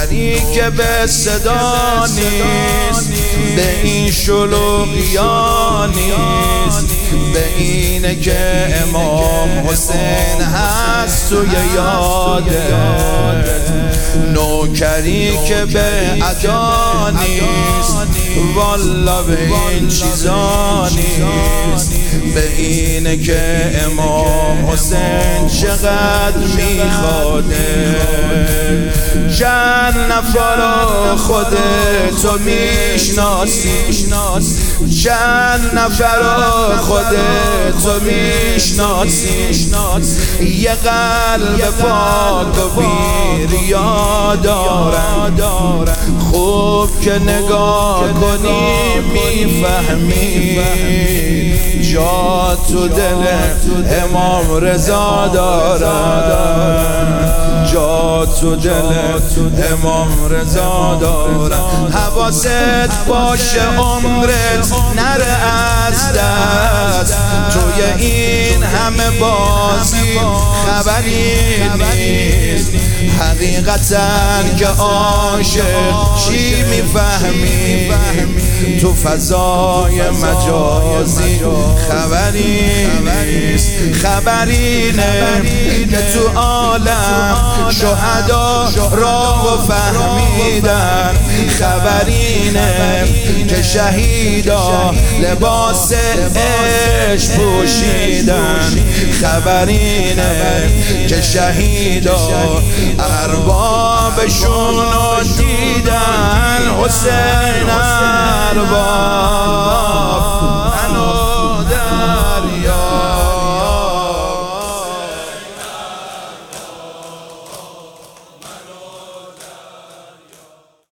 نوکری که به صدا نیست، به این شلوغیا نیست، به اینه که امام حسین هست توی یاده. نوکری که به ادا نیست، والا به این چیزا نیست، به اینه که امام حسین چقدر میخواده. چند نفر خودتو میشناسی، چند نفر خودتو میشناسی، یه قلب پاک و بی‌ریا دارن. خوب که نگاه کنی میفهمی جا تو دل امام رضا دارن، جا تو دل امام رضا دارن. حواست باشه عمرت نره از دست، توی این همه بازی خبری نیست. حقیقتاً که عاشق چی میفهمی، تو فضای مجازی خبری نیست. خبرینه که تو عالم شهدا راه و فهمیدن، خبرینه که شهیدا لباس عشق پوشیدن، خبرینه که شهیدا اربابشون رو دیدن. حسین ارباب